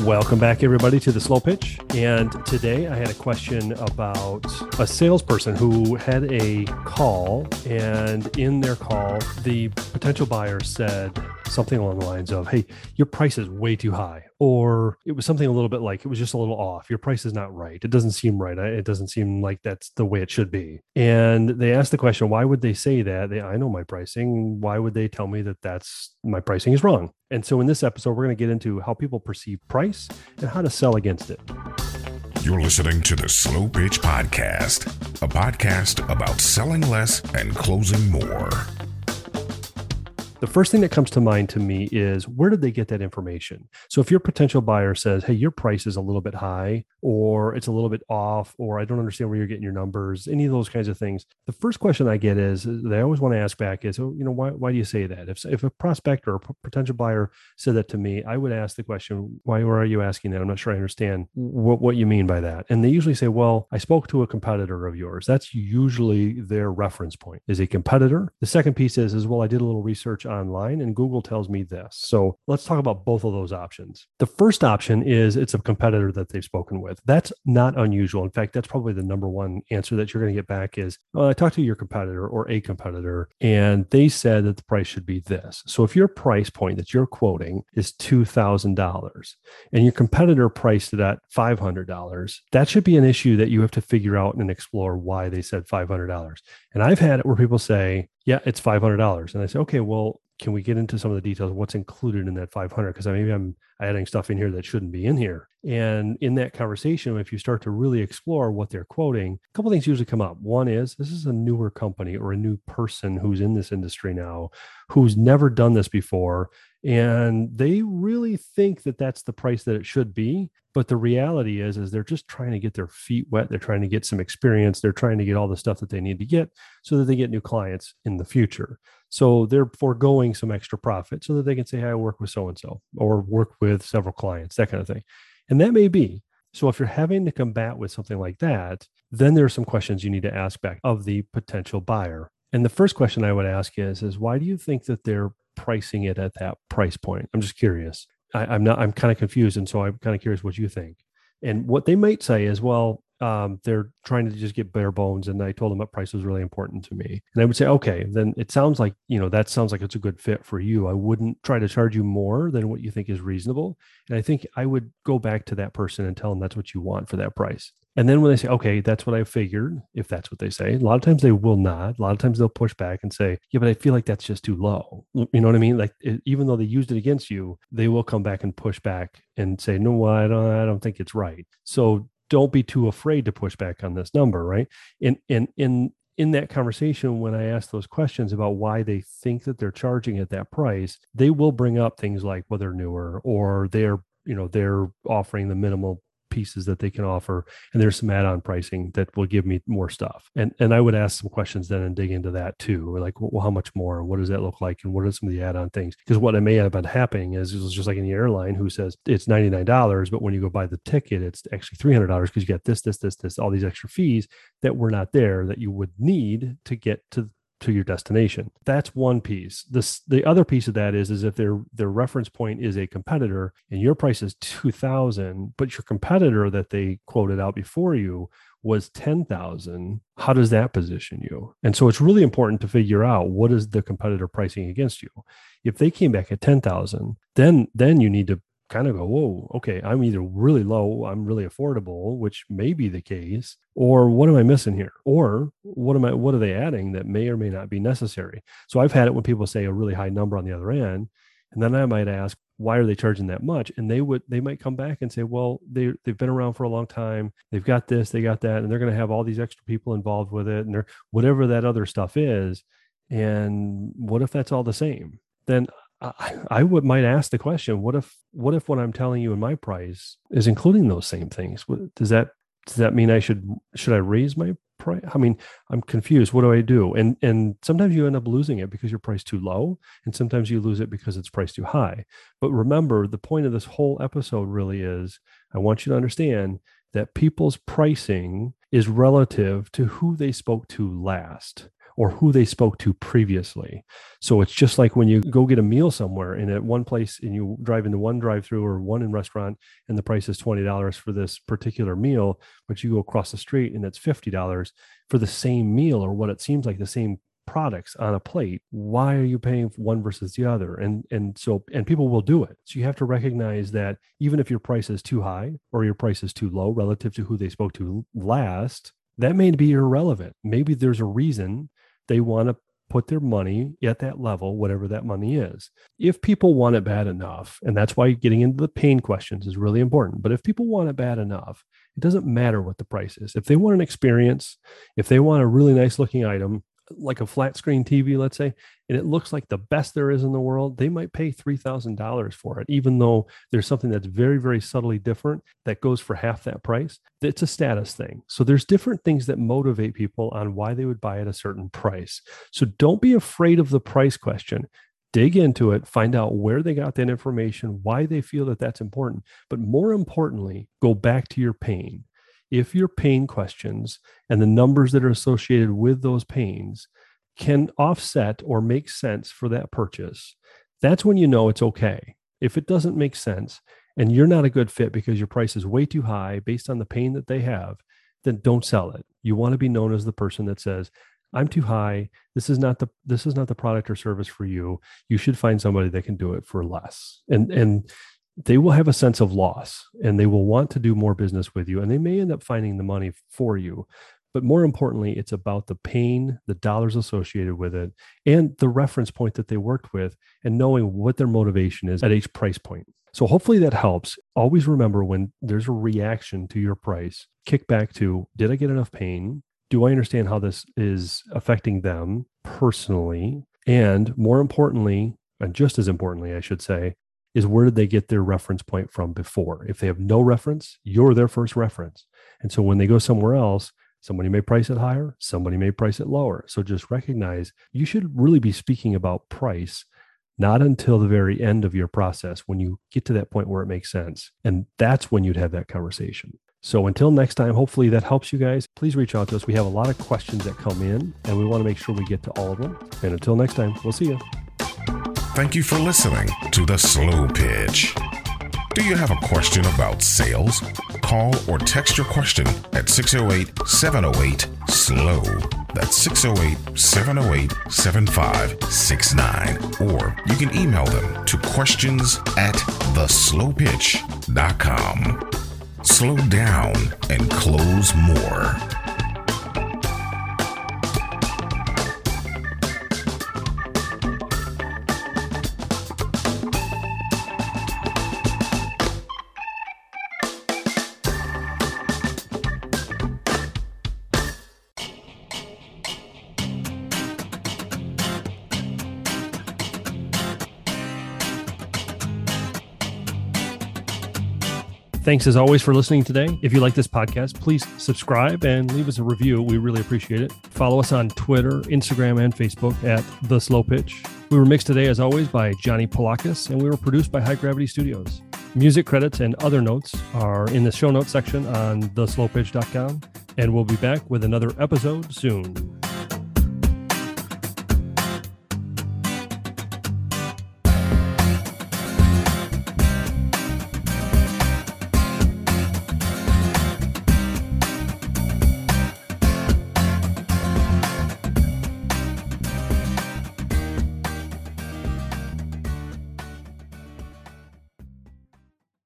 Welcome back, everybody, to the Slow Pitch. And today I had a question about a salesperson who had a call, and in their call, the potential buyer said something along the lines of, hey, your price is way too high. Or it was something a little bit like, it was just a little off. Your price is not right. It doesn't seem right. It doesn't seem like that's the way it should be. And they asked the question, why would they say that? I know my pricing. Why would they tell me that my pricing is wrong? And so in this episode, we're going to get into how people perceive price and how to sell against it. You're listening to the Slow Pitch Podcast, a podcast about selling less and closing more. The first thing that comes to mind to me is, where did they get that information? So if your potential buyer says, hey, your price is a little bit high, or it's a little bit off, or I don't understand where you're getting your numbers, any of those kinds of things, the first question I get is, they always want to ask back is, why do you say that? If a prospect or a potential buyer said that to me, I would ask the question, why are you asking that? I'm not sure I understand what you mean by that. And they usually say, well, I spoke to a competitor of yours. That's usually their reference point, is a competitor. The second piece is, well, I did a little research online and Google tells me this. So let's talk about both of those options. The first option is it's a competitor that they've spoken with. That's not unusual. In fact, that's probably the number one answer that you're going to get back is, I talked to your competitor or a competitor, and they said that the price should be this. So if your price point that you're quoting is $2,000 and your competitor priced it at $500, that should be an issue that you have to figure out and explore why they said $500. And I've had it where people say, yeah, it's $500. And I say, okay, well, can we get into some of the details of what's included in that 500? Because maybe I'm adding stuff in here that shouldn't be in here. And in that conversation, if you start to really explore what they're quoting, a couple of things usually come up. One is, this is a newer company or a new person who's in this industry now, who's never done this before. And they really think that that's the price that it should be. But the reality is they're just trying to get their feet wet. They're trying to get some experience. They're trying to get all the stuff that they need to get so that they get new clients in the future. So they're foregoing some extra profit so that they can say, hey, I work with so-and-so or work with several clients, that kind of thing. And that may be. So if you're having to combat with something like that, then there are some questions you need to ask back of the potential buyer. And the first question I would ask is why do you think that they're pricing it at that price point? I'm just curious. I'm kind of confused. And so I'm kind of curious what you think. And what they might say is, well, they're trying to just get bare bones. And I told them that price was really important to me. And I would say, okay, then it sounds like, that sounds like it's a good fit for you. I wouldn't try to charge you more than what you think is reasonable. And I think I would go back to that person and tell them that's what you want for that price. And then when they say, okay, that's what I figured, if that's what they say, a lot of times they will not. A lot of times they'll push back and say, yeah, but I feel like that's just too low. You know what I mean? Like, even though they used it against you, they will come back and push back and say, no, I don't think it's right. So don't be too afraid to push back on this number, right? In that conversation, when I ask those questions about why they think that they're charging at that price, they will bring up things like, well, they're newer, or they're offering the minimal pieces that they can offer, and there's some add-on pricing that will give me more stuff. And I would ask some questions then and dig into that too. We're like, well, how much more? What does that look like? And what are some of the add-on things? Because what may have been happening is it was just like in the airline who says it's $99, but when you go buy the ticket, it's actually $300 because you get this, all these extra fees that were not there that you would need to get to your destination. That's one piece. The other piece of that is if their reference point is a competitor and your price is $2,000, but your competitor that they quoted out before you was $10,000, how does that position you? And so it's really important to figure out, what is the competitor pricing against you? If they came back at $10,000, then you need to kind of go, whoa, okay, I'm either really low, I'm really affordable, which may be the case, or what am I missing here? Or what are they adding that may or may not be necessary? So I've had it when people say a really high number on the other end, and then I might ask, why are they charging that much? And they might come back and say, well, they've been around for a long time. They've got this, they got that, and they're going to have all these extra people involved with it, and they're whatever that other stuff is. And what if that's all the same? Then I might ask the question, what if what I'm telling you in my price is including those same things? Does that mean should I raise my price? I mean, I'm confused. What do I do? And sometimes you end up losing it because you're priced too low, and sometimes you lose it because it's priced too high. But remember, the point of this whole episode really is, I want you to understand that people's pricing is relative to who they spoke to last, or who they spoke to previously. So it's just like when you go get a meal somewhere and at one place and you drive into one drive-through or one in restaurant and the price is $20 for this particular meal, but you go across the street and it's $50 for the same meal or what it seems like the same products on a plate. Why are you paying one versus the other? And people will do it. So you have to recognize that even if your price is too high or your price is too low relative to who they spoke to last, that may be irrelevant. Maybe there's a reason they want to put their money at that level, whatever that money is. If people want it bad enough, and that's why getting into the pain questions is really important, but if people want it bad enough, it doesn't matter what the price is. If they want an experience, if they want a really nice looking item, like a flat screen TV, let's say, and it looks like the best there is in the world, they might pay $3,000 for it, even though there's something that's very, very subtly different that goes for half that price. It's a status thing. So there's different things that motivate people on why they would buy at a certain price. So don't be afraid of the price question. Dig into it, find out where they got that information, why they feel that that's important. But more importantly, go back to your pain. If your pain questions and the numbers that are associated with those pains can offset or make sense for that purchase, that's when you know it's okay. If it doesn't make sense and you're not a good fit because your price is way too high based on the pain that they have, then don't sell it. You want to be known as the person that says, I'm too high. This is not the product or service for you. You should find somebody that can do it for less. And they will have a sense of loss and they will want to do more business with you. And they may end up finding the money for you. But more importantly, it's about the pain, the dollars associated with it, and the reference point that they worked with and knowing what their motivation is at each price point. So hopefully that helps. Always remember when there's a reaction to your price, kick back to, did I get enough pain? Do I understand how this is affecting them personally? And more importantly, and just as importantly, I should say, is where did they get their reference point from before? If they have no reference, you're their first reference. And so when they go somewhere else, somebody may price it higher, somebody may price it lower. So just recognize you should really be speaking about price, not until the very end of your process, when you get to that point where it makes sense. And that's when you'd have that conversation. So until next time, hopefully that helps you guys. Please reach out to us. We have a lot of questions that come in and we want to make sure we get to all of them. And until next time, we'll see you. Thank you for listening to The Slow Pitch. Do you have a question about sales? Call or text your question at 608-708-SLOW. That's 608-708-7569. Or you can email them to questions@theslowpitch.com. Slow down and close more. Thanks as always for listening today. If you like this podcast, please subscribe and leave us a review. We really appreciate it. Follow us on Twitter, Instagram, and Facebook at The Slow Pitch. We were mixed today, as always, by Johnny Polakis, and we were produced by High Gravity Studios. Music credits and other notes are in the show notes section on theslowpitch.com, and we'll be back with another episode soon.